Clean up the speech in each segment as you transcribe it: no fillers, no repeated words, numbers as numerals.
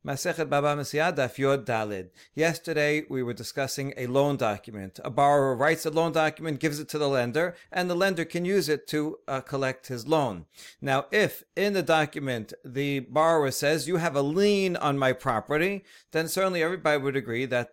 Masechet Baba Metzia Daf Yod Dalid. Yesterday we were discussing a loan document. A borrower writes a loan document, gives it to the lender, and the lender can use it to collect his loan. Now, if in the document the borrower says, you have a lien on my property, then certainly everybody would agree that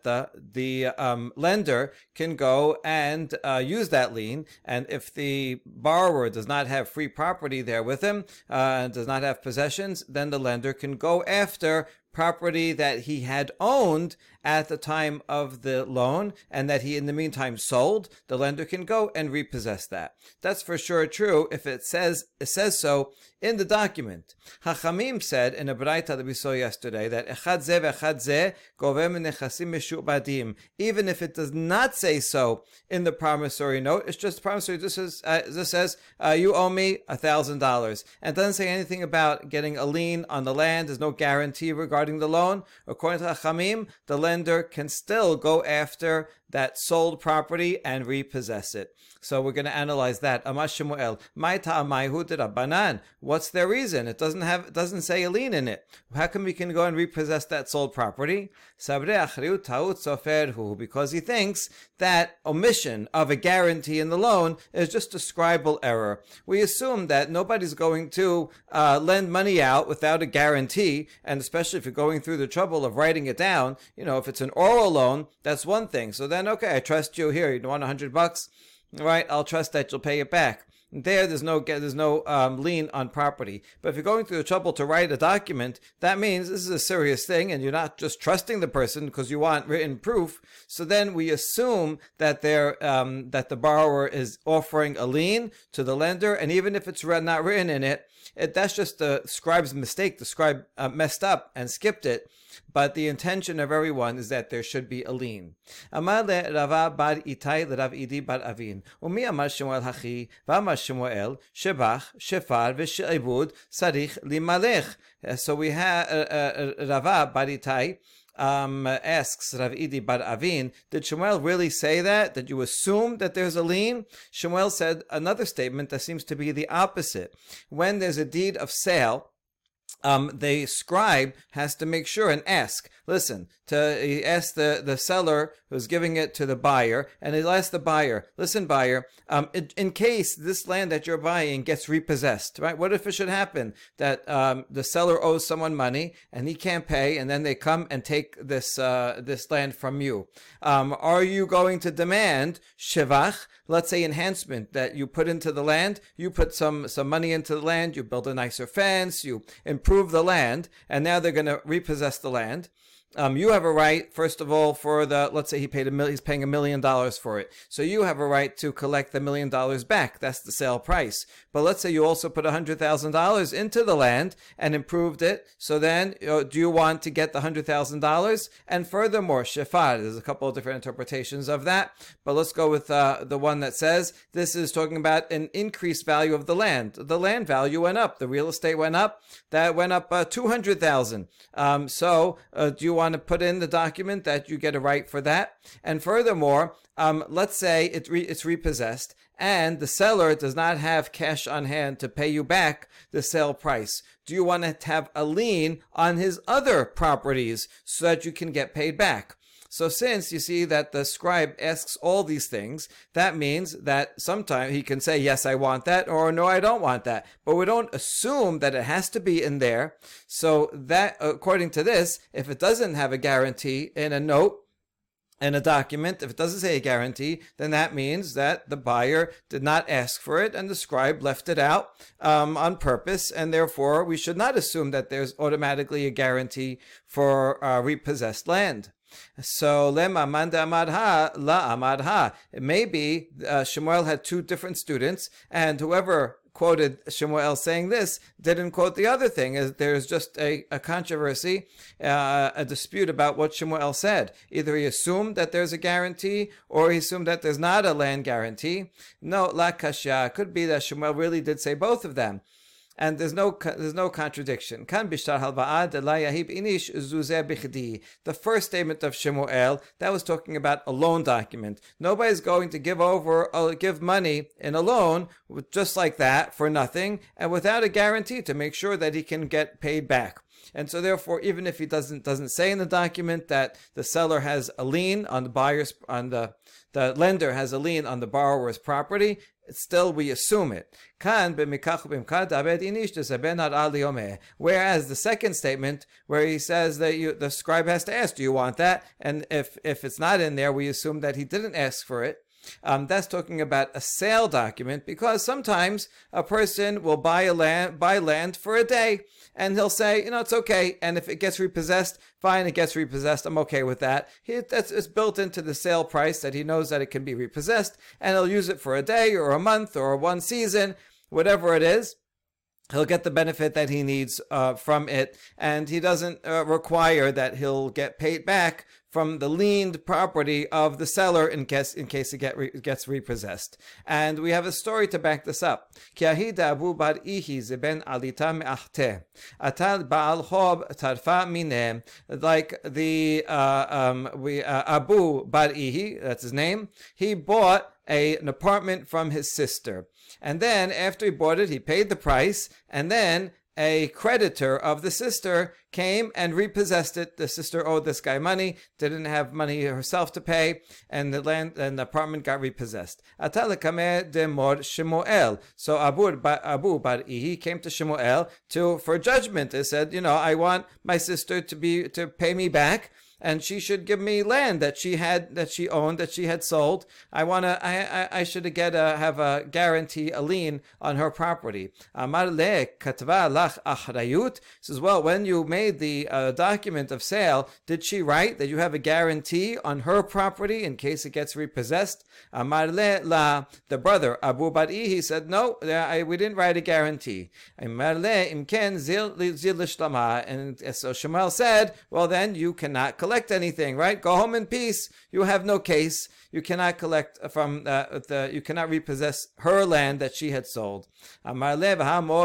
the lender can go and use that lien. And if the borrower does not have free property there with him, does not have possessions, then the lender can go after property that he had owned at the time of the loan and that he in the meantime sold. The lender can go and repossess that. That's for sure true if it says so in the document. Hachamim said in a Braita that we saw yesterday that echad zeh ve'echad zeh gover min nechasim meshu'badim. Even if it does not say so in the promissory note, it's just promissory. This says you owe me $1,000, and it doesn't say anything about getting a lien on the land. There's no guarantee regarding the loan. According to Hachamim, the lender can still go after that sold property and repossess it. So we're going to analyze that. Amar Shemuel, Mai ta'amaihu d'Rabbanan. What's their reason? It doesn't say a lien in it. How come we can go and repossess that sold property? Sabrei achriut ta'ut soferhu, because he thinks that omission of a guarantee in the loan is just a scribal error. We assume that nobody's going to lend money out without a guarantee, and especially if you're going through the trouble of writing it down. If it's an oral loan, that's one thing. So then, okay, I trust you. Here, you want $100? All right, I'll trust that you'll pay it back. There's no lien on property. But if you're going through the trouble to write a document, that means this is a serious thing, and you're not just trusting the person because you want written proof. So then we assume that that the borrower is offering a lien to the lender, and even if it's not written in it, that's just the scribe's mistake. The scribe messed up and skipped it. But the intention of everyone is that there should be a lien. Amar le Rava bar Itai le Rav Idi bar Avin. Umi amar Shemuel hachi, v'amar Shemuel, shebach, shefar, v'she'ibud, sarich limalech. So we have Rava bar Itai asks Rav Idi bar Avin, did Shemuel really say that? Did you assume that there's a lien? Shemuel said another statement that seems to be the opposite. When there's a deed of sale, the scribe has to make sure and ask. He asked the seller who's giving it to the buyer, and he'll ask the buyer, listen, buyer, in case this land that you're buying gets repossessed, right? What if it should happen that the seller owes someone money and he can't pay, and then they come and take this land from you? Are you going to demand shevach, let's say enhancement, that you put into the land? You put some money into the land, you build a nicer fence, you improve the land, and now they're going to repossess the land. You have a right, first of all, for let's say he's paying $1 million for it. So you have a right to collect the $1 million back. That's the sale price. But let's say you also put $100,000 into the land and improved it. So then, do you want to get the $100,000? And furthermore, shefar, there's a couple of different interpretations of that. But let's go with the one that says this is talking about an increased value of the land. The land value went up. The real estate went up. That went up $200,000. So do you want to put in the document that you get a right for that? And furthermore, let's say it's repossessed and the seller does not have cash on hand to pay you back the sale price. Do you want to have a lien on his other properties so that you can get paid back? So since you see that the scribe asks all these things, that means that sometimes he can say, yes, I want that, or no, I don't want that. But we don't assume that it has to be in there. So that, according to this, if it doesn't have a guarantee in a note, in a document, if it doesn't say a guarantee, then that means that the buyer did not ask for it and the scribe left it out on purpose, and therefore we should not assume that there's automatically a guarantee for repossessed land. So lema manda amarha la amarha. Maybe Shemuel had two different students, and whoever quoted Shemuel saying this didn't quote the other thing. There's just a controversy, a dispute about what Shemuel said. Either he assumed that there's a guarantee, or he assumed that there's not a land guarantee. No, la kasha. Could be that Shemuel really did say both of them. And there's no contradiction. The first statement of Shemuel, that was talking about a loan document. Nobody's going to give money in a loan just like that for nothing and without a guarantee to make sure that he can get paid back. And so therefore, even if he doesn't say in the document that the seller has a lien on the lender has a lien on the borrower's property, still we assume it. Whereas the second statement, where he says that the scribe has to ask, do you want that? And if it's not in there, we assume that he didn't ask for it. That's talking about a sale document, because sometimes a person will buy land for a day, and he'll say, it's okay. And if it gets repossessed, fine, it gets repossessed. I'm okay with that. It's built into the sale price that he knows that it can be repossessed, and he'll use it for a day or a month or one season, whatever it is. He'll get the benefit that he needs from it, and he doesn't require that he'll get paid back from the liened property of the seller in case it gets repossessed. And we have a story to back this up. Like the Abu Bar Ihi, that's his name, he bought an apartment from his sister. And then after he bought it, he paid the price, and then a creditor of the sister came and repossessed it. The sister owed this guy money, didn't have money herself to pay, and the apartment got repossessed. So Abu Bar Ihi came to Shemuel for judgment. They said, I want my sister to pay me back, and she should give me land that she owned, that she had sold. I should have a guarantee, a lien on her property. Amar le katva lach achrayut. Says, well, when you made the document of sale, did she write that you have a guarantee on her property in case it gets repossessed? Amar le la. The brother Abu Bar Ihi said, no, we didn't write a guarantee. Amar le imken zil l'shlama. And so Shemuel said, well, then you cannot collect anything, right? Go home in peace. You have no case. You cannot collect from you cannot repossess her land that she had sold. But Abu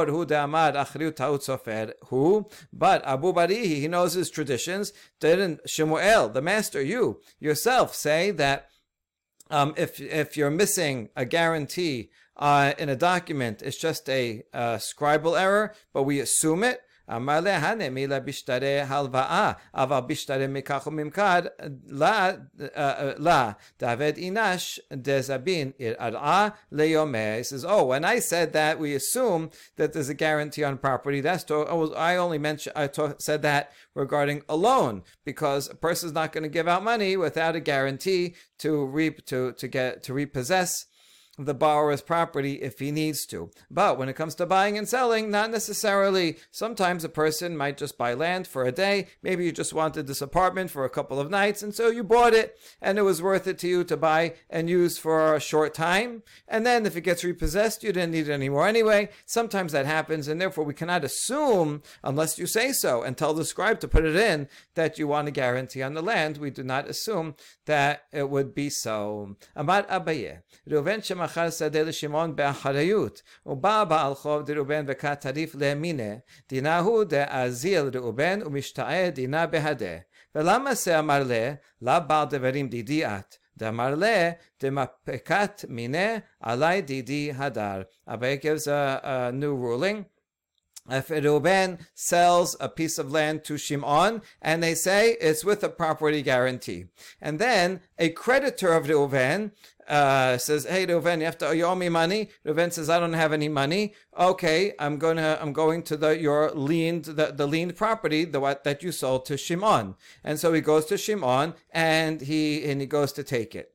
Bari, he knows his traditions. Didn't Shemuel, the master, you yourself say that if you're missing a guarantee in a document, it's just a scribal error, but we assume it. אמר להנה מילה בשטרי הלוואה, אבל בשטרי מכך וממכר לה דוד אינש דזבין יראה ליומי. He says, when I said that, we assume that there's a guarantee on property. I said that regarding a loan, because a person is not going to give out money without a guarantee to repossess the borrower's property if he needs to. But when it comes to buying and selling, not necessarily. Sometimes a person might just buy land for a day. Maybe you just wanted this apartment for a couple of nights, and so you bought it, and it was worth it to you to buy and use for a short time. And then if it gets repossessed, you didn't need it anymore anyway. Sometimes that happens, and therefore we cannot assume, unless you say so and tell the scribe to put it in, that you want a guarantee on the land. We do not assume that it would be so. Amar Abaye, Reuven שמכר שדה לשמעון באחריות, ובא בעל חוב דראובן וקרא תריף לימינה, דינה הוא דאזיל ראובן ומשתעה דינה בהדה. ולמה זה אמר לה, לבעל דברים דידי את? דאמר לה, דמפקת מינה, עלי דידי הדר. Abaye gives a new ruling. If Reuben sells a piece of land to Shimon, and they say it's with a property guarantee, and then a creditor of Reuben says, "Hey, Reuven, you owe me money." Reuven says, "I don't have any money." Okay, I'm going to your liened property, that you sold to Shimon, and so he goes to Shimon and he goes to take it.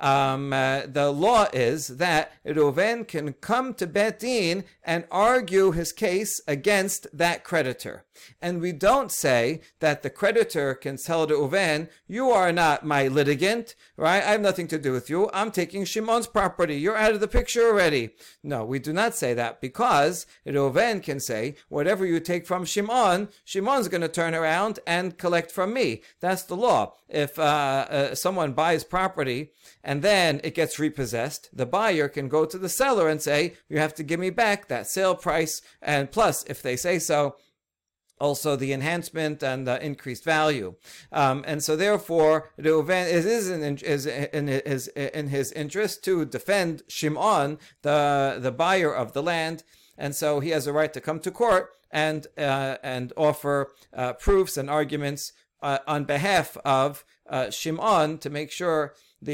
The law is that Reuven can come to Bet Din and argue his case against that creditor. And we don't say that the creditor can tell Reuven, "You are not my litigant, right? I have nothing to do with you. I'm taking Shimon's property. You're out of the picture already." No, we do not say that, because Reuven can say, whatever you take from Shimon, Shimon's going to turn around and collect from me. That's the law. If someone buys property and then it gets repossessed, the buyer can go to the seller and say, "You have to give me back that sale price, and plus, if they say so, also the enhancement and the increased value." And so therefore, Reuven is in his interest to defend Shimon, the buyer of the land, and so he has a right to come to court and offer proofs and arguments on behalf of Shimon to make sure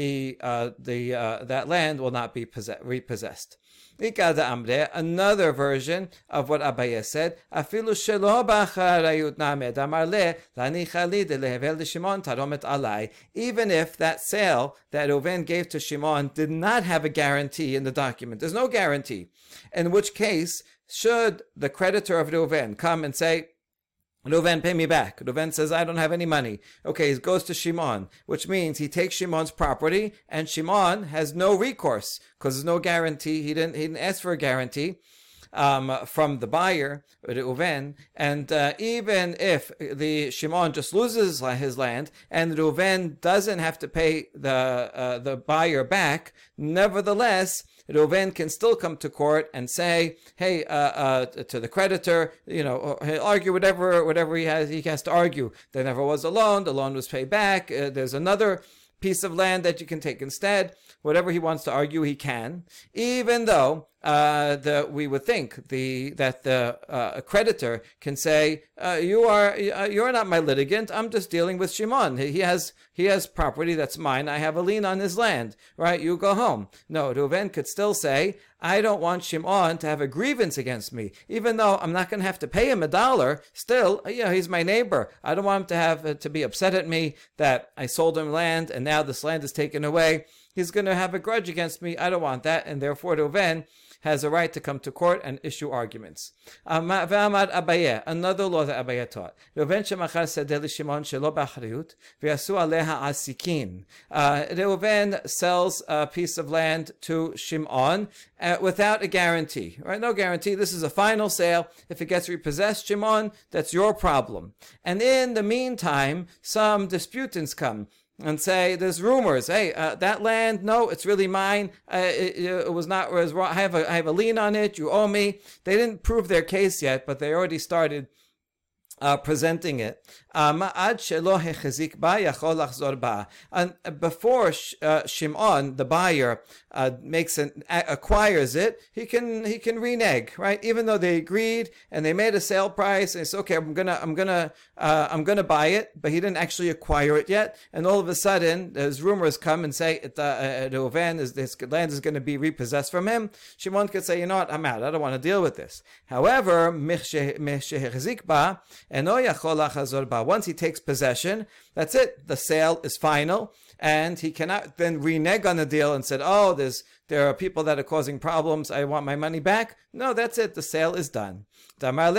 that land will not be repossessed. Another version of what Abaye said, Afilu shelo b'acharayut named amar le lanicha li delehevel l'Shimon taromet alai. Even if that sale that Reuven gave to Shimon did not have a guarantee in the document, there's no guarantee. In which case, should the creditor of Reuven come and say, Reuven, pay me back. Reuven says, I don't have any money. Okay, he goes to Shimon, which means he takes Shimon's property, and Shimon has no recourse because there's no guarantee. He didn't ask for a guarantee from the buyer, Reuven, and even if the Shimon just loses his land and Reuven doesn't have to pay the buyer back, nevertheless, Reuven can still come to court and say, hey, to the creditor, he'll argue whatever he has to argue. There never was a loan, the loan was paid back, there's another piece of land that you can take instead. Whatever he wants to argue, he can, even though we would think that the creditor can say, you're not my litigant. I'm just dealing with Shimon. He has property that's mine. I have a lien on his land. Right? You go home. No, Reuven could still say, I don't want Shimon to have a grievance against me, even though I'm not going to have to pay him $1. Still, he's my neighbor. I don't want him to be upset at me that I sold him land and now this land is taken away. He's going to have a grudge against me. I don't want that, and therefore Reuven has a right to come to court and issue arguments. Ve'amar Abaye, another law that Abaye taught. Reuven shemachar sedeh l'Shimon shelo b'achariyut v'yasu aleha asikin. Reuven sells a piece of land to Shimon without a guarantee. Right? No guarantee. This is a final sale. If it gets repossessed, Shimon, that's your problem. And in the meantime, some disputants come and say, there's rumors, hey, that land, no, it's really mine. It was not, it was wrong. I have a lien on it. You owe me. They didn't prove their case yet, but they already started presenting it. And before Shimon, the buyer, acquires it, he can renege, right? Even though they agreed and they made a sale price, and it's okay, I'm gonna buy it, but he didn't actually acquire it yet. And all of a sudden, there's rumors come and say Reuven, this land is going to be repossessed from him. Shimon could say, you know what, I'm out. I don't want to deal with this. However, once he takes possession, that's it. The sale is final, and he cannot then renege on the deal and said, oh, there are people that are causing problems. I want my money back. No, that's it. The sale is done. Because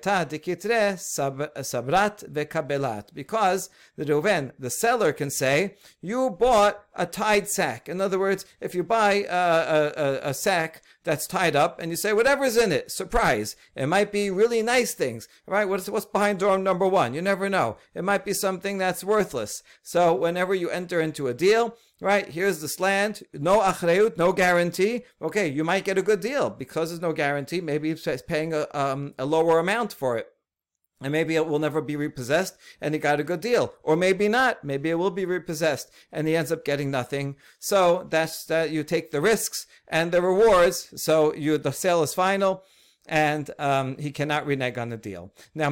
the Reuven, the seller, can say, you bought a tied sack. In other words, if you buy a sack that's tied up and you say, whatever's in it, surprise. It might be really nice things, right? What's behind door number 1? You never know. It might be something that's worthless. So whenever you enter into a deal, right, here's this land, no achrayut, no guarantee. Okay, you might get a good deal because there's no guarantee. Maybe he's paying a lower amount for it. And maybe it will never be repossessed and he got a good deal. Or maybe not. Maybe it will be repossessed and he ends up getting nothing. So that's that you take the risks and the rewards. So the sale is final and he cannot renege on the deal. Now,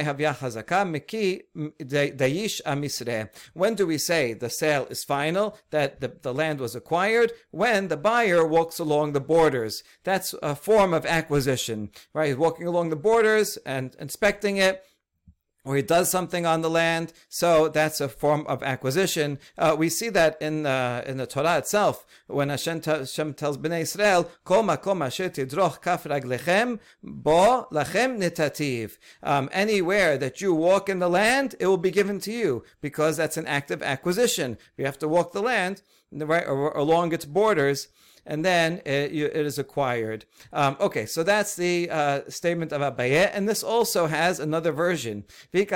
when do we say the sale is final, that the land was acquired? When the buyer walks along the borders. That's a form of acquisition, right? He's walking along the borders and inspecting it, or he does something on the land, so that's a form of acquisition. We see that in the Torah itself, when Hashem tells Bnei Israel, Kol makom asher tidroch kaf raglechem bo lachem nitativ. Anywhere that you walk in the land, it will be given to you, because that's an act of acquisition. You have to walk the land, right, or along its borders, and then it is acquired. Okay, so that's the statement of Abaye, and this also has another version. This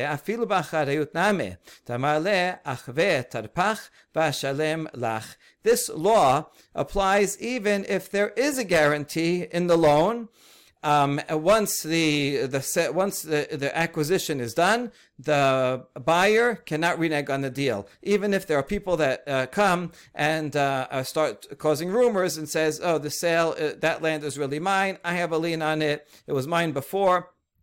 law applies even if there is a guarantee in the loan. Once the acquisition is done, the buyer cannot renege on the deal, even if there are people that come and start causing rumors and says, "Oh, the sale, that land is really mine. I have a lien on it. It was mine before."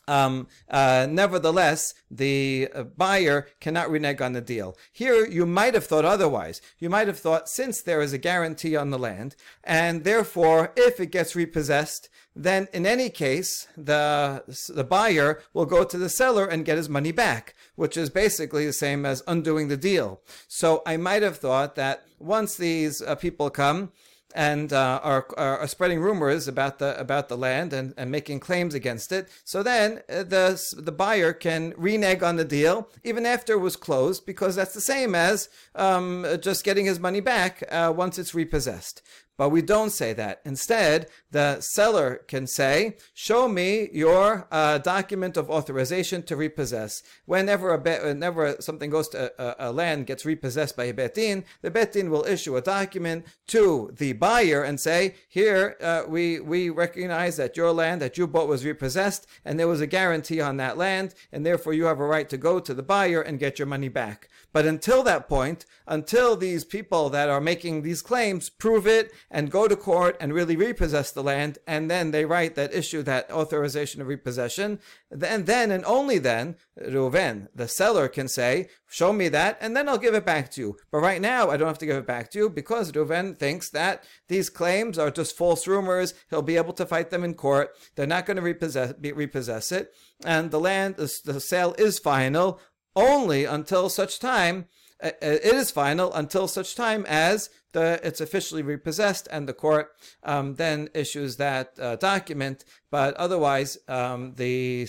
Nevertheless, the buyer cannot renege on the deal. Here, you might have thought otherwise. You might have thought, since there is a guarantee on the land, and therefore, if it gets repossessed, then in any case, the buyer will go to the seller and get his money back, which is basically the same as undoing the deal. So I might have thought that once these people come and are spreading rumors about the land and making claims against it, so then the buyer can renege on the deal even after it was closed, because that's the same as just getting his money back once it's repossessed. But we don't say that. Instead, the seller can say, show me your document of authorization to repossess. Whenever something goes to a land gets repossessed by a Bet Din, the Bet Din will issue a document to the buyer and say, here, we recognize that your land that you bought was repossessed, and there was a guarantee on that land, and therefore you have a right to go to the buyer and get your money back. But until that point, until these people that are making these claims prove it and go to court and really repossess the land, and then they issue that authorization of repossession, then and only then, Reuven, the seller, can say, show me that, and then I'll give it back to you. But right now, I don't have to give it back to you, because Reuven thinks that these claims are just false rumors. He'll be able to fight them in court. They're not going to repossess it, and the sale is final only until such time. It is final until such time as it's officially repossessed, and the court then issues that document. But otherwise, the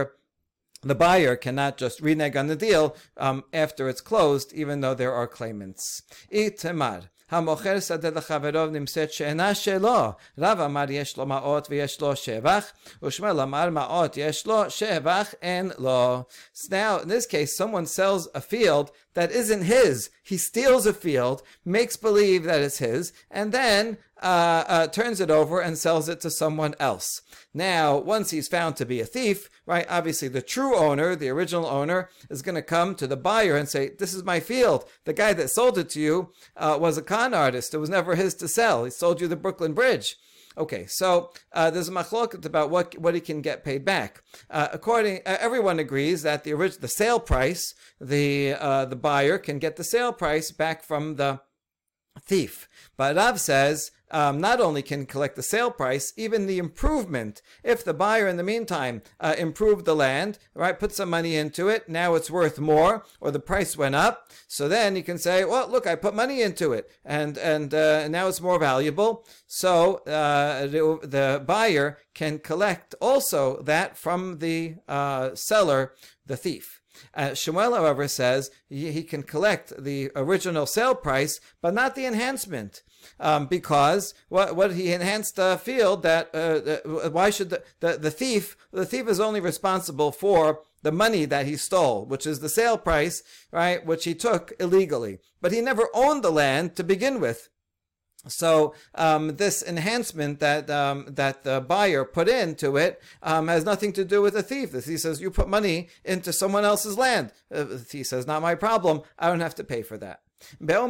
buyer cannot just renege on the deal after it's closed, even though there are claimants. Itamar. המוכר שדה לחברו נמצאת שאינה שלו. רב אמר יש לו מעות ויש לו שבח, ושמואל אמר מעות יש לו, שבח אין לו. Now, in this case, someone sells a field that isn't his. He steals a field, makes believe that it's his, and then turns it over and sells it to someone else. Now, once he's found to be a thief, right, obviously the true owner, the original owner, is going to come to the buyer and say, this is my field. The guy that sold it to you was a con artist. It was never his to sell. He sold you the Brooklyn Bridge. Okay, so there's a machloket about what he can get paid back. Everyone agrees that the sale price, the buyer can get the sale price back from the thief. But Rav says not only can collect the sale price, even the improvement. If the buyer in the meantime improved the land, right, put some money into it, now it's worth more, or the price went up, so then you can say, well, look, I put money into it, and now it's more valuable. So the buyer can collect also that from the seller, the thief. Shmuel, however, says he can collect the original sale price, but not the enhancement, because what he enhanced the field, why should the thief is only responsible for the money that he stole, which is the sale price, right, which he took illegally, but he never owned the land to begin with. So this enhancement that the buyer put into it has nothing to do with the thief. The thief says, you put money into someone else's land. The thief says, not my problem. I don't have to pay for that. What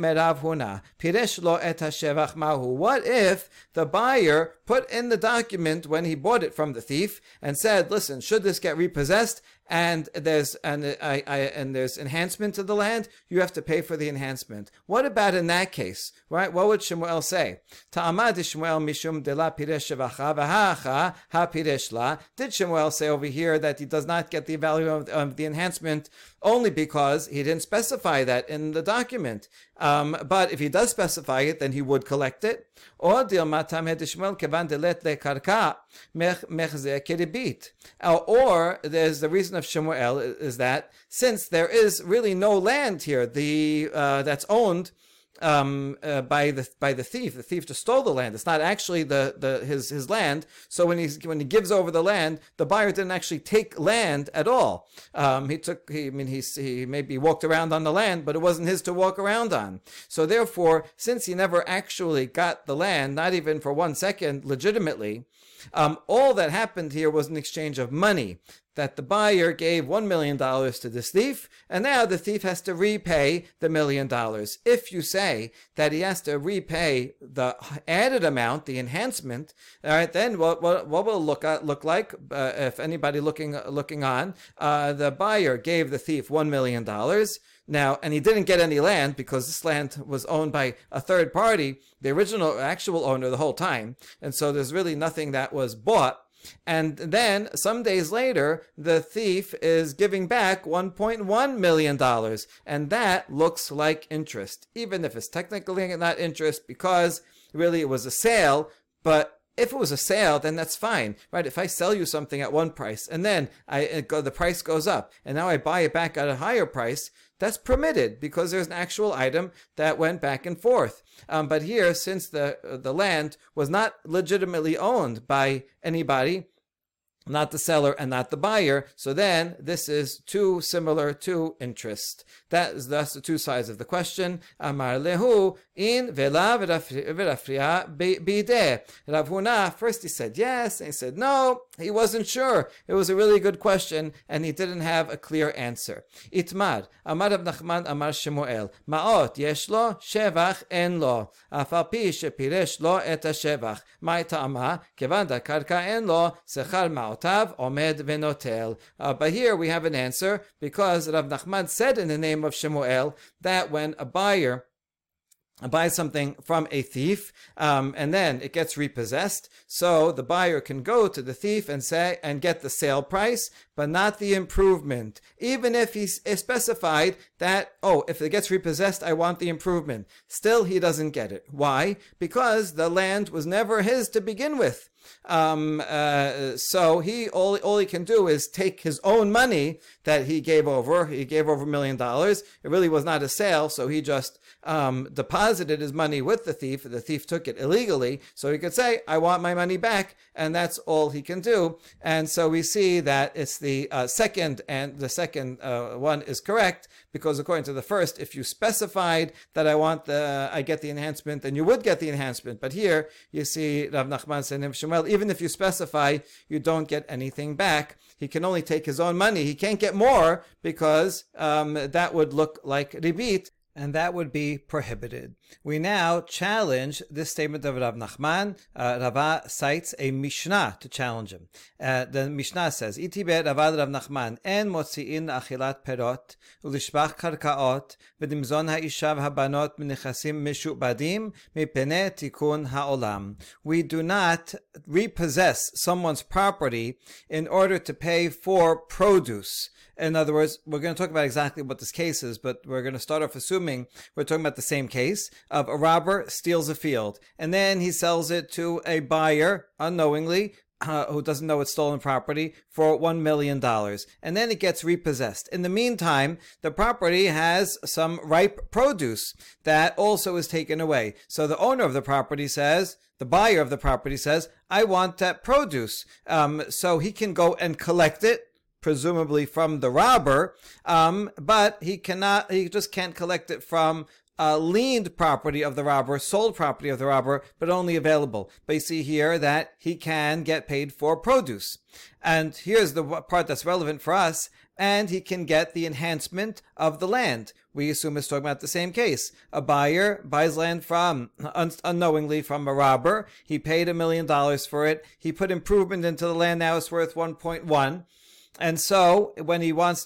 if the buyer put in the document when he bought it from the thief and said, listen, should this get repossessed and there's enhancement to the land, you have to pay for the enhancement. What about in that case? Right? What would Shmuel say? Did Shmuel say over here that he does not get the value of the enhancement only because he didn't specify that in the document? But if he does specify it, then he would collect it. Or there's the reason of Shmuel is that since there is really no land here, that's owned by the thief. The thief just stole the land. It's not actually his land. So when he gives over the land, the buyer didn't actually take land at all. He maybe walked around on the land, but it wasn't his to walk around on. So therefore, since he never actually got the land, not even for 1 second, legitimately, all that happened here was an exchange of money. that the buyer gave $1 million to this thief, and now the thief has to repay the $1 million. If you say that he has to repay the added amount, the enhancement, all right, then what will look like if anybody looking on? The buyer gave the thief $1 million. Now, and he didn't get any land because this land was owned by a third party, the actual owner the whole time, and so there's really nothing that was bought. And then some days later, the thief is giving back $1.1 million. And that looks like interest, even if it's technically not interest because really it was a sale. But if it was a sale, then that's fine, right? If I sell you something at one price and then the price goes up and now I buy it back at a higher price, that's permitted because there's an actual item that went back and forth. But here, since the land was not legitimately owned by anybody, not the seller and not the buyer, so then this is too similar to interest. That is thus the two sides of the question. Amar lehu in vela v'rafria bideh. Rav Huna, first he said yes, and he said no. He wasn't sure. It was a really good question, and he didn't have a clear answer. Itmar, Amar Rav Nachman, Amar Shemuel, Ma'ot yesh lo, shevach en lo. Afal pi shepiresh lo et hashevach. Mai ta'ama, kevan da karka en lo, sechar ma'otav omed venotel. But here we have an answer, because Rav Nachman said in the name of Shemuel that when a buyer buys something from a thief, and then it gets repossessed, so the buyer can go to the thief and get the sale price, but not the improvement. Even if he specified that, if it gets repossessed, I want the improvement. Still, he doesn't get it. Why? Because the land was never his to begin with. So all he can do is take his own money that he gave over. He gave over $1 million. It really was not a sale, so he just deposited his money with the thief. The thief took it illegally, so he could say, I want my money back, and that's all he can do. And so we see that it's the second, and the second one is correct, because according to the first, if you specified that I get the enhancement, then you would get the enhancement. But here, you see Rav Nachman saying, Shemuel, even if you specify, you don't get anything back. He can only take his own money. He can't get more because that would look like ribit, and that would be prohibited. We now challenge this statement of Rav Nachman. Rava cites a Mishnah to challenge him. The Mishnah says, Iti be Ravad Rav Nachman, en motzi'in achilat perot, ulishbach karkaot, v'dimzon ha'ishav habanot minichasim mishubadim, mipene tikun ha'olam. We do not repossess someone's property in order to pay for produce. In other words, we're going to talk about exactly what this case is, but we're going to start off assuming we're talking about the same case of a robber steals a field, and then he sells it to a buyer unknowingly, who doesn't know it's stolen property, for $1 million. And then it gets repossessed. In the meantime, the property has some ripe produce that also is taken away. So the owner of the property says, the buyer of the property says, I want that produce. So he can go and collect it, presumably from the robber, but he just can't collect it from liened property of the robber, sold property of the robber, but only available. But you see here that he can get paid for produce. And here's the part that's relevant for us, and he can get the enhancement of the land. We assume it's talking about the same case. A buyer buys land unknowingly from a robber. He paid $1 million for it. He put improvement into the land. Now it's worth 1.1. And so when he comes,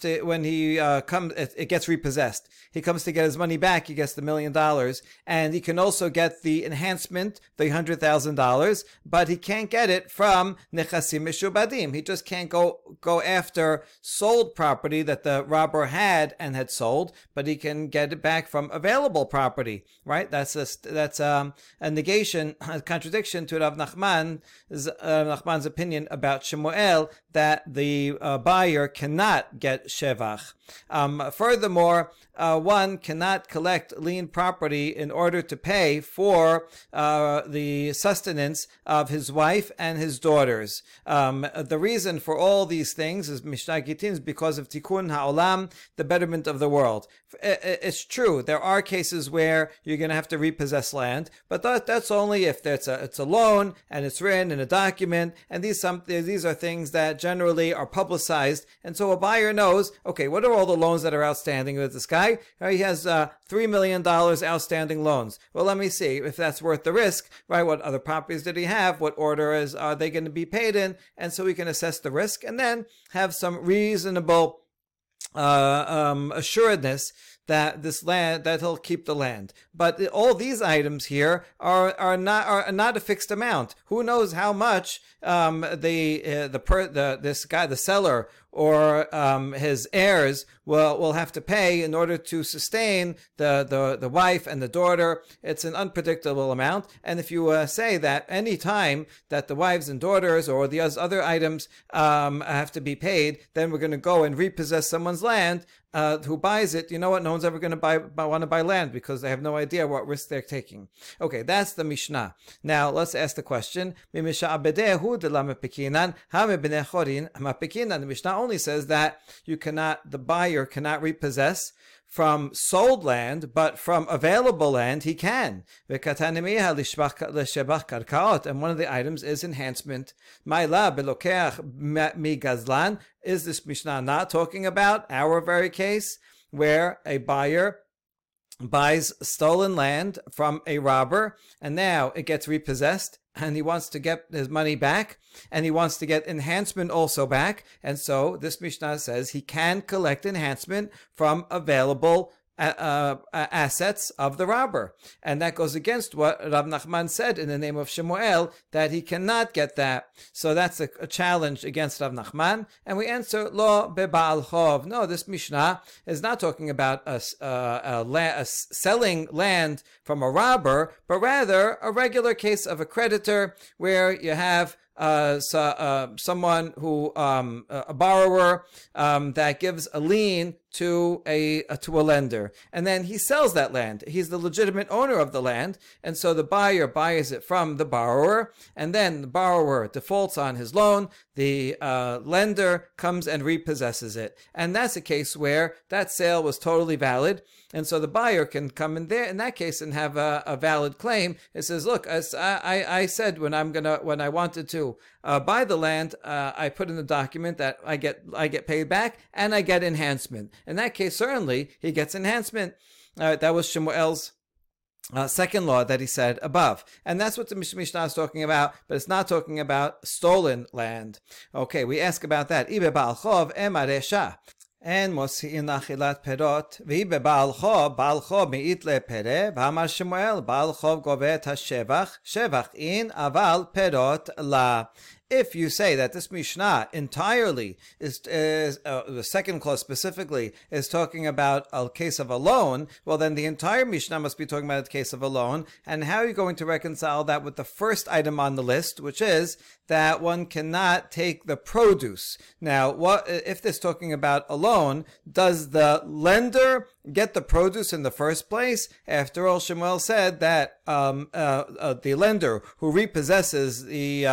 it gets repossessed. He comes to get his money back. He gets the $1 million, and he can also get the enhancement, the $100,000, but he can't get it from nechasim mishubadim. He just can't go after sold property that the robber had sold, but he can get it back from available property. Right? That's a negation, a contradiction to Rav Nachman's opinion about Shemuel that the buyer cannot get shevach. Furthermore, one cannot collect lien property in order to pay for the sustenance of his wife and his daughters. The reason for all these things is Mishnah Gitin, is because of Tikkun Ha'olam, the betterment of the world. It's true, there are cases where you're going to have to repossess land, but that's only if it's a loan and it's written in a document, and these are things that generally are publicized sized. And so a buyer knows, okay, what are all the loans that are outstanding with this guy? He has $3 million outstanding loans. Well, let me see if that's worth the risk, right? What other properties did he have? What order are they going to be paid in? And so we can assess the risk and then have some reasonable assuredness that this land, that he'll keep the land. But all these items here are not a fixed amount. Who knows how much this guy, the seller, or his heirs will have to pay in order to sustain the wife and the daughter. It's an unpredictable amount. And if you say that any time that the wives and daughters or the other items have to be paid, then we're going to go and repossess someone's land. Who buys it, you know what? No one's ever going to want to buy land because they have no idea what risk they're taking. Okay, that's the Mishnah. Now, let's ask the question. The Mishnah only says that the buyer cannot repossess from sold land, but from available land he can. And one of the items is enhancement. Is this Mishnah not talking about our very case where a buyer buys stolen land from a robber and now it gets repossessed and he wants to get his money back and he wants to get enhancement also back, and so this Mishnah says he can collect enhancement from available assets of the robber, and that goes against what Rav Nachman said in the name of Shemuel, that he cannot get that. So that's a challenge against Rav Nachman, and we answer lo beba'al chov. No, this Mishnah is not talking about selling land from a robber, but rather a regular case of a creditor where you have someone who a borrower that gives a lien to a lender, and then he sells that land. He's the legitimate owner of the land, and so the buyer buys it from the borrower, and then the borrower defaults on his loan. The lender comes and repossesses it, and that's a case where that sale was totally valid, and so the buyer can come in there in that case and have a valid claim. It says, look, I said when I wanted to buy the land, I put in the document that I get paid back and I get enhancement. In that case, certainly he gets enhancement. That was Shemuel's second law that he said above, and that's what the Mishnah is talking about, but it's not talking about stolen land. Okay, we ask about that. Ibe ba'al chov emaresha. And mosi'in achilat perot, v'ibe ba'al chov mi'it le'pere, v'amar Shemuel, ba'al chov govet ha'shevach, shevach in, aval perot la. If you say that this Mishnah entirely is the second clause specifically is talking about a case of a loan, well then the entire Mishnah must be talking about a case of a loan. And how are you going to reconcile that with the first item on the list, which is that one cannot take the produce? Now, what if this is talking about a loan? Does the lender get the produce in the first place? After all, Shemuel said that the lender who repossesses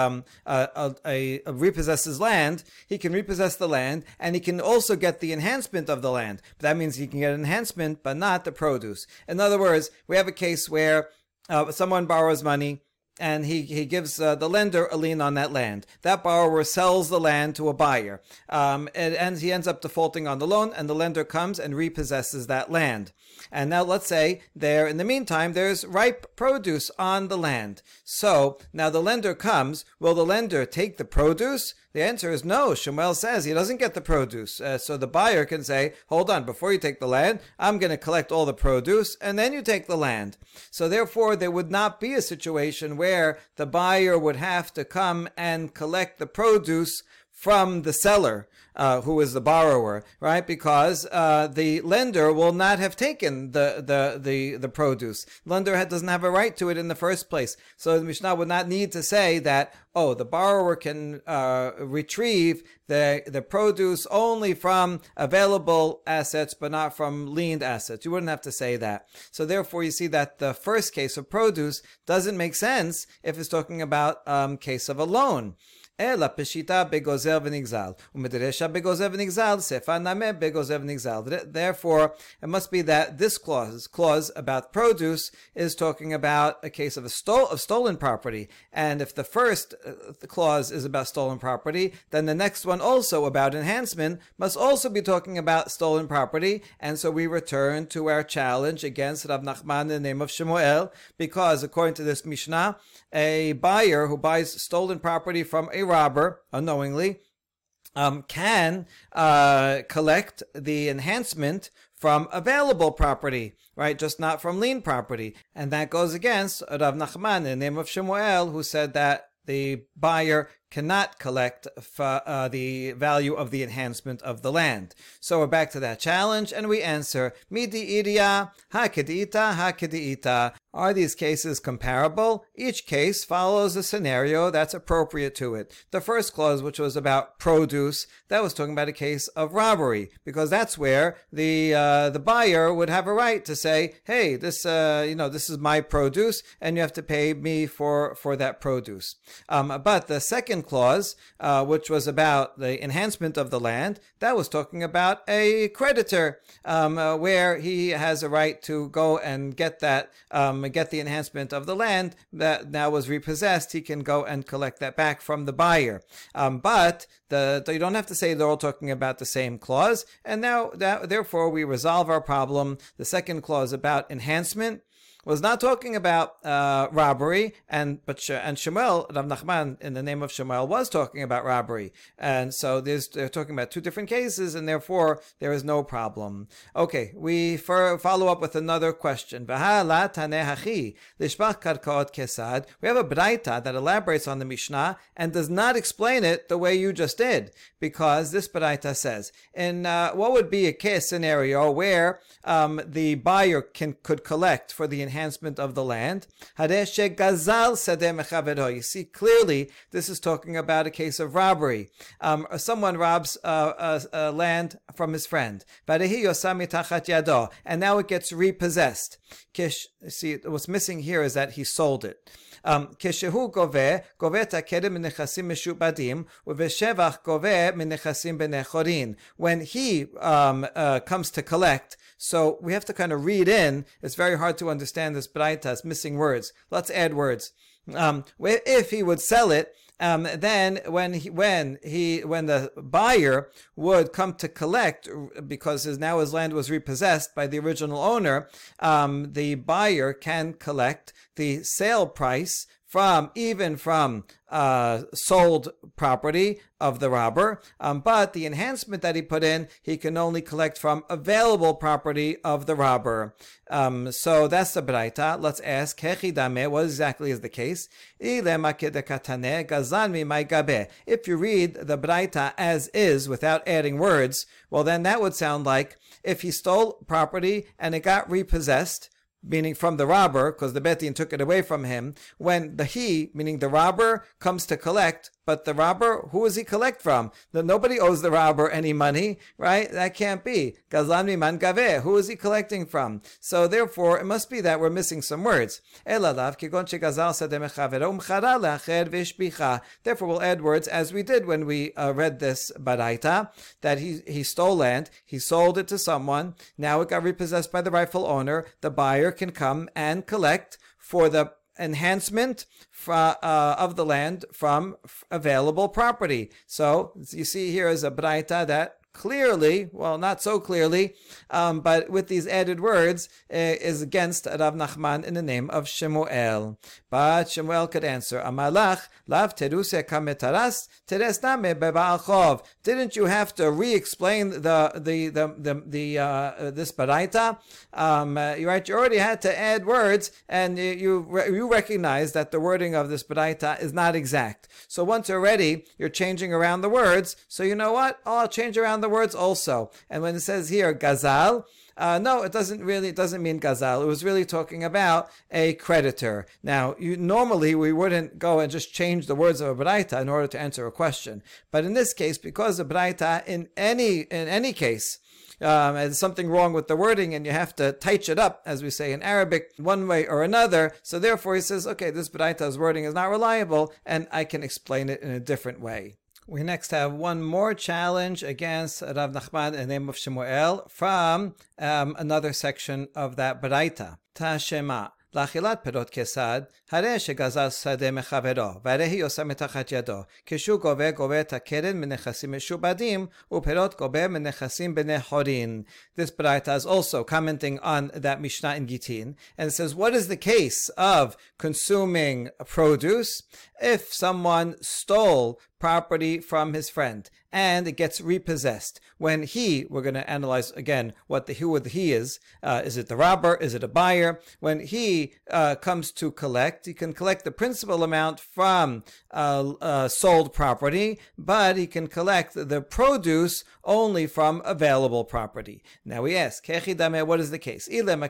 repossesses land, he can repossess the land, and he can also get the enhancement of the land. But that means he can get enhancement, but not the produce. In other words, we have a case where someone borrows money, and he gives the lender a lien on that land. That borrower sells the land to a buyer, and he ends up defaulting on the loan, and the lender comes and repossesses that land. And now let's say in the meantime, there's ripe produce on the land. So now the lender comes. Will the lender take the produce? The answer is no. Shemuel says he doesn't get the produce. So the buyer can say, hold on, before you take the land, I'm going to collect all the produce, and then you take the land. So therefore, there would not be a situation where the buyer would have to come and collect the produce from the seller, who is the borrower, right? Because the lender will not have taken the produce. Lender doesn't have a right to it in the first place. So the Mishnah would not need to say that, the borrower can retrieve the produce only from available assets, but not from liened assets. You wouldn't have to say that. So therefore, you see that the first case of produce doesn't make sense if it's talking about case of a loan. Ela peshita begozel v'nigzal. Umedresha begozel v'nigzal. Sefa name begozel v'nigzal. Therefore, it must be that this clause about produce, is talking about a case of stolen property. And if the first clause is about stolen property, then the next one also about enhancement must also be talking about stolen property. And so we return to our challenge against Rav Nachman in the name of Shemuel, because according to this Mishnah, a buyer who buys stolen property from a robber unknowingly can collect the enhancement from available property, right? Just not from lien property. And that goes against Rav Nachman in the name of Shemuel, who said that the buyer cannot collect the value of the enhancement of the land. So we're back to that challenge, and we answer, Midi iria, ha-kedita, ha-kedita. Are these cases comparable? Each case follows a scenario that's appropriate to it. The first clause, which was about produce, that was talking about a case of robbery, because that's where the buyer would have a right to say, hey, this is my produce, and you have to pay me for that produce. But the second clause, which was about the enhancement of the land, that was talking about a creditor, where he has a right to go and get that, get the enhancement of the land that now was repossessed. He can go and collect that back from the buyer. But you don't have to say they're all talking about the same clause. And now, therefore, we resolve our problem. The second clause about enhancement was not talking about robbery, and Shemuel, Rav Nachman, in the name of Shemuel, was talking about robbery, and so they're talking about two different cases, and therefore there is no problem. Okay, we follow up with another question. We have a braita that elaborates on the Mishnah and does not explain it the way you just did, because this braita says, in what would be a case scenario where the buyer could collect for the enhancement of the land. You see, clearly, this is talking about a case of robbery. Someone robs land from his friend, and now it gets repossessed. See, what's missing here is that he sold it. כשהוא גובה את הקדם מנכסים משועבדים ובשבח גובה מנכסים בני חורין. When he comes to collect, so we have to kind of read in. It's very hard to understand this braita. It's missing words. Let's add words. If he would sell it, then when the buyer would come to collect, because his land was repossessed by the original owner, the buyer can collect the sale price from sold property of the robber, but the enhancement that he put in, he can only collect from available property of the robber. So that's the braita. Let's ask, what exactly is the case? If you read the braita as is without adding words, well then that would sound like if he stole property and it got repossessed, meaning from the robber, because the Beit Din took it away from him, when meaning the robber, comes to collect, but the robber, who does he collect from? Nobody owes the robber any money, right? That can't be. Gazlan miman gaveh. Who is he collecting from? So therefore, it must be that we're missing some words. Therefore, we'll add words as we did when we read this baraita, that he stole land, he sold it to someone, now it got repossessed by the rightful owner, the buyer can come and collect for the enhancement of the land from available property. So you see here is a braita that clearly, well, not so clearly, but with these added words, is against Rav Nachman in the name of Shemuel. But Shemuel could answer, Amalach, lav teruse kametaras, teresname beba'achov. Didn't you have to re-explain this baraita? You already had to add words, and you recognize that the wording of this baraita is not exact. So once already, you're changing around the words, so you know what? I'll change around the words also. And when it says here, gazal, no, it doesn't mean gazal. It was really talking about a creditor. Now, normally we wouldn't go and just change the words of a braita in order to answer a question. But in this case, because a braita in any case there's something wrong with the wording and you have to touch it up, as we say in Arabic, one way or another. So therefore he says, okay, this Baraita's wording is not reliable and I can explain it in a different way. We next have one more challenge against Rav Nachman in the name of Shemuel from another section of that Baraita. Tashema. לאכילת פירות כסד, הרי שגזל שדה מחברו, והרי היא עושה מתחת ידו, כשהוא גובה את הקרן מנכסים משובדים, ופירות גובה מנכסים בני חורין. This Baraita is also commenting on that Mishnah in Gitin, and it says, what is the case of consuming produce if someone stole property from his friend and it gets repossessed? When we're going to analyze again who the he is. Is it the robber? Is it a buyer? When he comes to collect, he can collect the principal amount from sold property, but he can collect the produce only from available property. Now we ask, what is the case?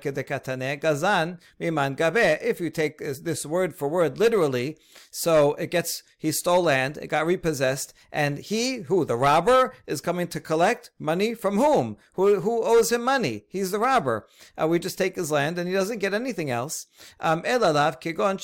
If you take this word for word literally, so he stole land, it got repossessed, and the robber, is coming to collect money from whom? Who owes him money? He's the robber. We just take his land and he doesn't get anything else. Rather,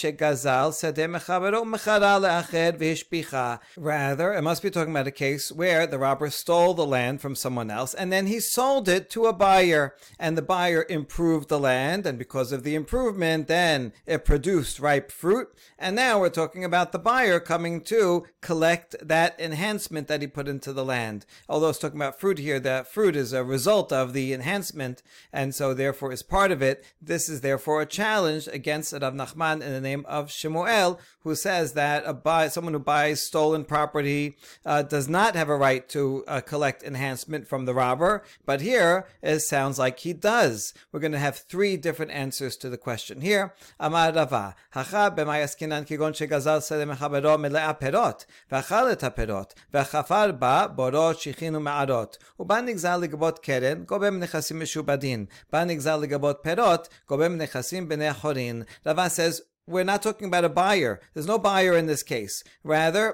it must be talking about a case where the robber stole the land from someone else and then he sold it to a buyer, and the buyer improved the land, and because of the improvement, then it produced ripe fruit, and now we're talking about the buyer coming to collect that enhancement that he put into the land. Although it's talking about fruit here, that fruit is a result of the enhancement, and so therefore is part of it. This is therefore a challenge against Rav Nachman in the name of Shemuel, who says that someone who buys stolen property does not have a right to collect enhancement from the robber, but here it sounds like he does. We're going to have three different answers to the question here. Amar Rava, hacha b'may askinan kigon shegazal sede mechabero melea perot, v'achal et haperot, v'chafar ba borot shichin u'ma'arot, u'ba nigzal ligabot keren, gobem nechasim meshubadin, ba nigzal ligabot perot, gobem nechasim b'nei chorin. Rava says, we're not talking about a buyer. There's no buyer in this case. Rather,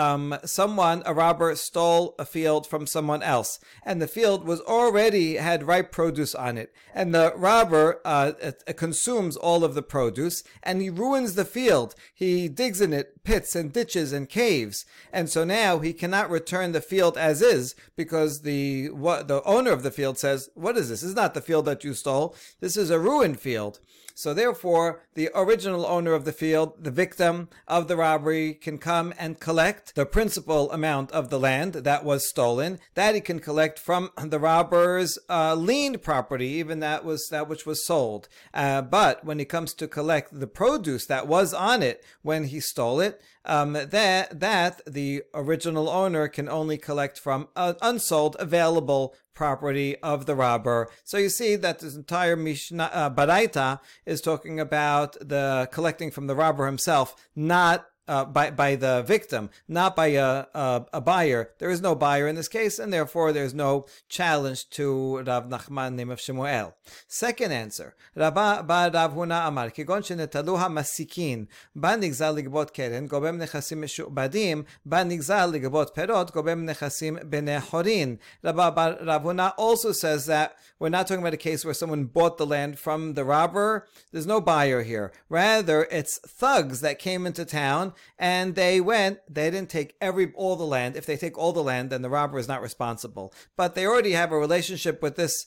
a robber stole a field from someone else, and the field had ripe produce on it. And the robber consumes all of the produce, and he ruins the field. He digs in it pits and ditches and caves. And so now he cannot return the field as is, because the owner of the field says, what is this? This is not the field that you stole. This is a ruined field. So therefore, the original owner of the field, the victim of the robbery, can come and collect the principal amount of the land that was stolen, that he can collect from the robber's liened property, even that which was sold. But when he comes to collect the produce that was on it when he stole it, that the original owner can only collect from unsold available property of the robber. So you see that this entire Mishnah Baraita is talking about the collecting from the robber himself, not by the victim, not by a buyer. There is no buyer in this case, and therefore there's no challenge to Rav Nachman, name of Shemuel. Second answer, Rabba ba Rav Huna Amar, Kigon shenetaluha masikin, ba nigzal ligbot keren, gobem nechasim meshubadim, ba nigzal ligbot perot, gobem nechasim bnei chorin. Rabba ba Rav Huna also says that we're not talking about a case where someone bought the land from the robber. There's no buyer here. Rather, it's thugs that came into town, and they didn't take all the land. If they take all the land, then the robber is not responsible. But they already have a relationship with this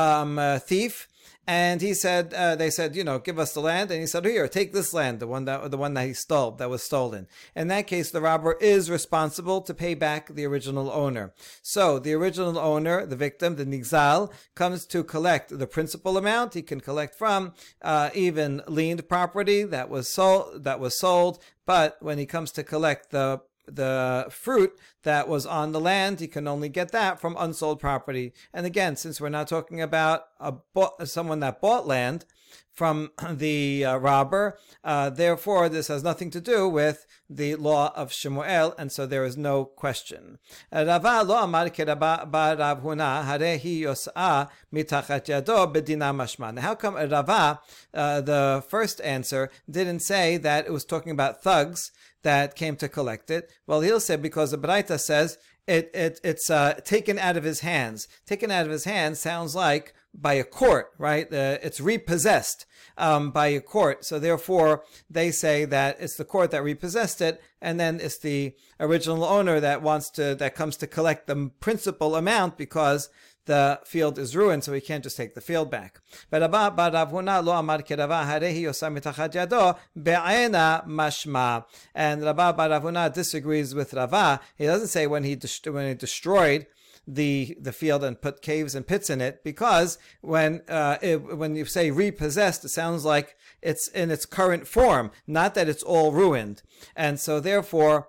thief, and they said, give us the land. And he said, here, take this land, the one that he stole, that was stolen. In that case, the robber is responsible to pay back the original owner. So the original owner, the victim, the nigzal, comes to collect the principal amount. He can collect from even liened property that was sold. But when he comes to collect the fruit that was on the land, he can only get that from unsold property. And again, since we're not talking about someone that bought land from the robber, therefore this has nothing to do with the law of Shemuel, and so there is no question. Rava lo amar ke Rabba bar Rav Huna, harehi yos'a mitachat yado bedina mashma. Now, how come Rava, the first answer, didn't say that it was talking about thugs that came to collect it? Well, he'll say because the Baraita says it's taken out of his hands. Taken out of his hands sounds like by a court, right? It's repossessed by a court. So therefore, they say that it's the court that repossessed it, and then it's the original owner that comes to collect the principal amount because the field is ruined, so he can't just take the field back. But Rabba bar Rav Huna lo amar kerava harehi yosa mitachat yado be'ena mashma. And Rabba bar Rav Huna disagrees with Rava. He doesn't say when he destroyed the field and put caves and pits in it, because when you say repossessed, it sounds like it's in its current form, not that it's all ruined. And so therefore,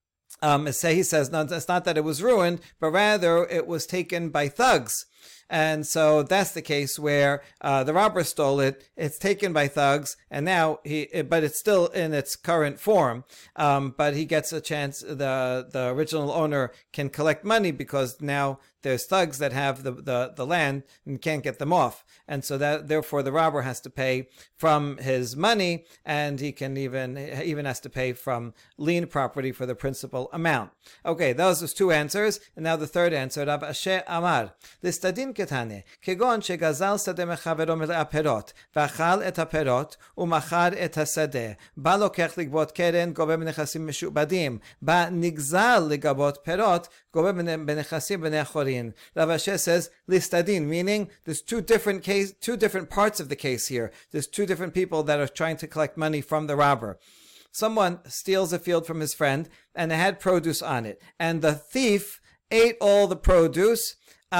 he says, no, it's not that it was ruined, but rather it was taken by thugs. And so that's the case where the robber stole it. It's taken by thugs, and now but it's still in its current form. But he gets a chance. The original owner can collect money because now there's thugs that have the land and can't get them off, and so that therefore the robber has to pay from his money, and he can even has to pay from lien property for the principal amount. Okay, those are two answers, and now the third answer. Rav Asher Amar Listadin ketane kegon shegazal sadeh mechavero me'aperot v'achal et haperot u'machar et hasadeh ba lokech ligbot keren gove b'nechasim meshubadim ba nigzal ligabot perot gove b'nechasim b'nei achorim. Rav Asher says listadin, meaning there's two different parts of the case here. There's two different people that are trying to collect money from the robber. Someone steals a field from his friend and it had produce on it, and the thief ate all the produce,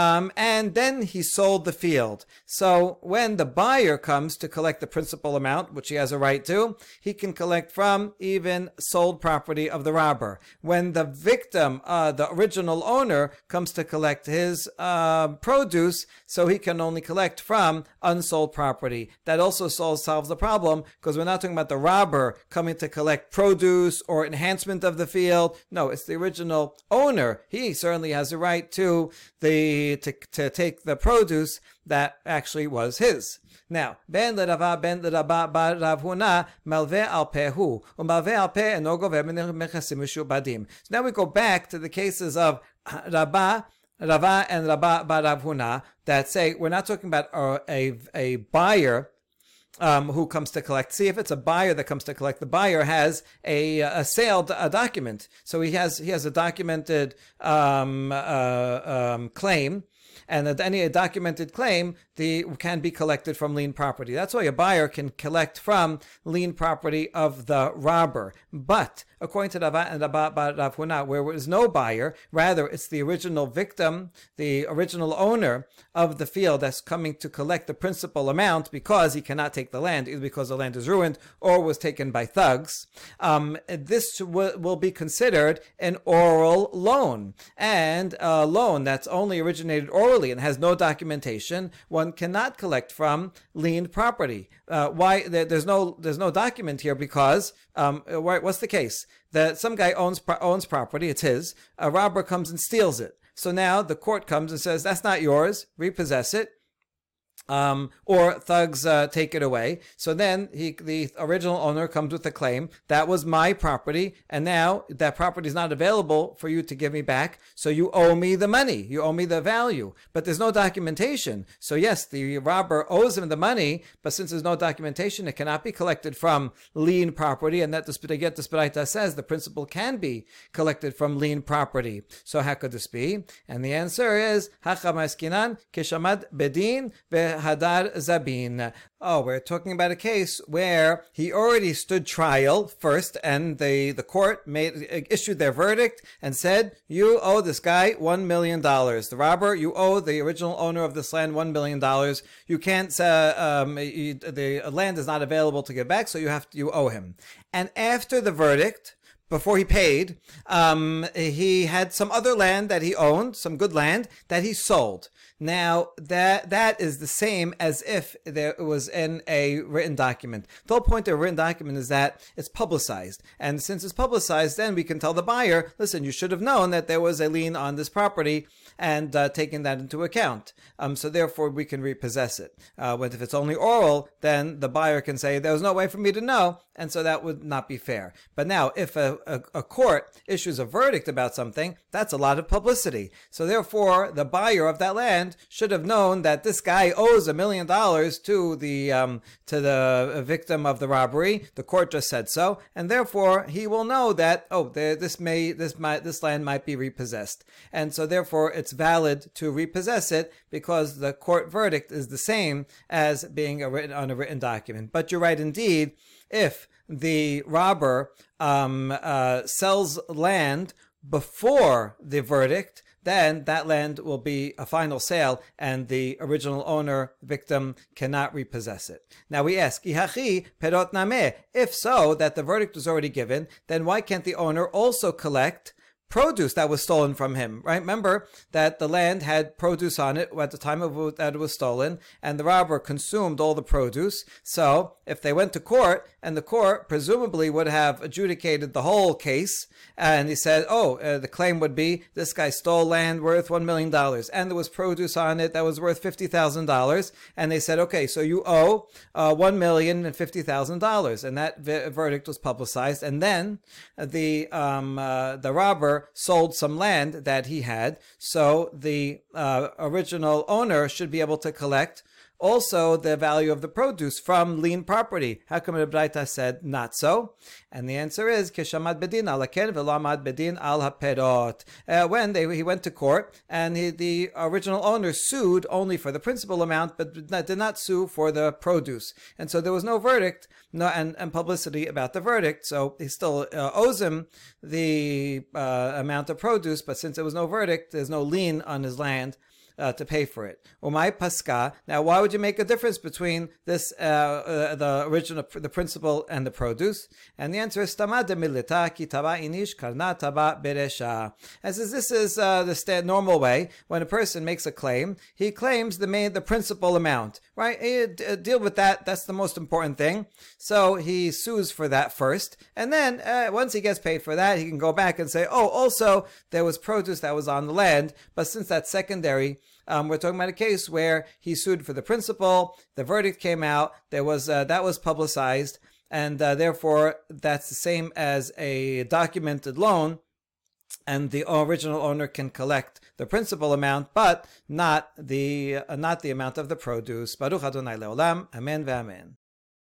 and then he sold the field. So when the buyer comes to collect the principal amount, which he has a right to, he can collect from even sold property of the robber. When the victim, the original owner, comes to collect his produce, so he can only collect from unsold property. That also solves the problem, because we're not talking about the robber coming to collect produce or enhancement of the field. No, it's the original owner. He certainly has a right to take the produce that actually was his. Now, ben l'Rava ben l'Rabba bar Rav Huna malveh al pehu u'malveh al peh eno goveh mechasim mishubadim. So now we go back to the cases of Rava and Rabba bar Rav Huna that say we're not talking about a buyer who comes to collect. See, if it's a buyer that comes to collect, the buyer has a sale document, so he has a documented claim, and any documented claim can be collected from lien property. That's why a buyer can collect from lien property of the robber. But according to Rava and Rabba bar Rav Huna, where there is no buyer, rather it's the original victim, the original owner of the field that's coming to collect the principal amount because he cannot take the land, either because the land is ruined or was taken by thugs. This will be considered an oral loan, and a loan that's only originated orally and has no documentation, one cannot collect from lien property. Why? There's no document here because what's the case? That some guy owns property, it's his. A robber comes and steals it. So now the court comes and says that's not yours, repossess it. Or thugs take it away. So then the original owner comes with a claim that was my property, and now that property is not available for you to give me back. So you owe me the money. You owe me the value. But there's no documentation. So yes, the robber owes him the money, but since there's no documentation, it cannot be collected from lien property. And that the Spiraita says the principal can be collected from lien property. So how could this be? And the answer is Hachamaskinan Kishamad Bedin Hadar Zabin. Oh, we're talking about a case where he already stood trial first, and the court issued their verdict and said, you owe this guy $1 million. The robber, you owe the original owner of this land $1 million. You can't, the land is not available to give back, so you owe him. And after the verdict, before he paid, he had some other land that he owned, some good land that he sold. Now, that is the same as if there was in a written document. The whole point of a written document is that it's publicized. And since it's publicized, then we can tell the buyer, listen, you should have known that there was a lien on this property and taken that into account. So therefore, we can repossess it. But if it's only oral, then the buyer can say, there was no way for me to know, and so that would not be fair. But now, if a court issues a verdict about something, that's a lot of publicity. So therefore, the buyer of that land should have known that this guy owes $1 million to the victim of the robbery. The court just said so, and therefore he will know that this land might be repossessed, and so therefore it's valid to repossess it because the court verdict is the same as being on a written document. But you're right indeed. If the robber sells land before the verdict, then that land will be a final sale and the original owner, victim, cannot repossess it. Now we ask, Ihachi perot nameh. If so, that the verdict was already given, then why can't the owner also collect produce that was stolen from him, right? Remember that the land had produce on it at the time that it was stolen, and the robber consumed all the produce. So if they went to court, and the court presumably would have adjudicated the whole case, and he said, the claim would be this guy stole land worth $1 million, and there was produce on it that was worth $50,000, and they said, okay, so you owe $1,050,000, and that verdict was publicized, and then the robber sold some land that he had, so the original owner should be able to collect also the value of the produce from lien property. How come the Braita said not so? And the answer is Keshamad bedin al haken v'lo amad bedin al haperot. When he went to court, and the original owner sued only for the principal amount, but did not sue for the produce, and so there was no verdict, and publicity about the verdict. So he still owes him the amount of produce, but since there was no verdict, there's no lien on his land to pay for it. Umay paska. Now, why would you make a difference between this, the original, the principal, and the produce? And the answer is tamad milita ki taba inish karna taba beresha. As this is the normal way. When a person makes a claim, he claims the principal amount, right? Deal with that. That's the most important thing. So he sues for that first, and then once he gets paid for that, he can go back and say, also there was produce that was on the land, but since that's secondary, we're talking about a case where he sued for the principal, the verdict came out, that was publicized, and therefore that's the same as a documented loan, and the original owner can collect the principal amount, but not the amount of the produce. Baruch Adonai Leolam, Amen ve'amen.